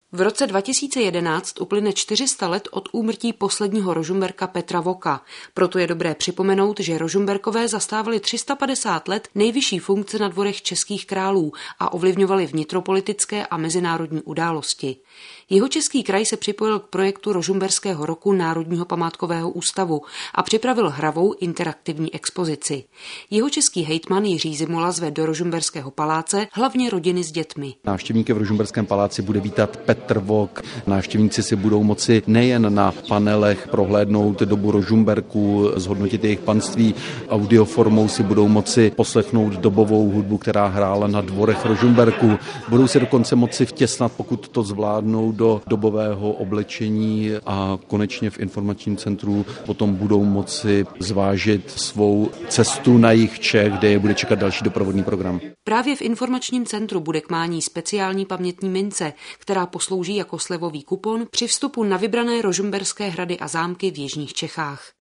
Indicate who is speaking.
Speaker 1: V roce 2011 uplyne 400 let od úmrtí posledního Rožmberka Petra Voka. Proto je dobré připomenout, že Rožmberkové zastávali 350 let nejvyšší funkce na dvorech českých králů a ovlivňovali vnitropolitické a mezinárodní události. Jihočeský kraj se připojil k projektu Rožmberského roku Národního památkového ústavu a připravil hravou interaktivní expozici. Jihočeský hejtman Jiří Zimola zve do Rožmberského paláce hlavně rodiny s dětmi.
Speaker 2: Návštěvníky v Rožmberském paláci bude vítat Petr Vok. Návštěvníci si budou moci nejen na panelech prohlédnout dobu Rožmberků, zhodnotit jejich panství, audioformou si budou moci poslechnout dobovou hudbu, která hrála na dvorech Rožmberků. Budou si dokonce moci vtěsnat, pokud to zvládnou, do dobového oblečení a konečně v informačním centru potom budou moci zvážit svou cestu na jih Čech, kde je bude čekat další doprovodný program.
Speaker 1: Právě v informačním centru bude k mání speciální pamětní mince, která poslouží jako slevový kupon při vstupu na vybrané rožmberské hrady a zámky v jižních Čechách.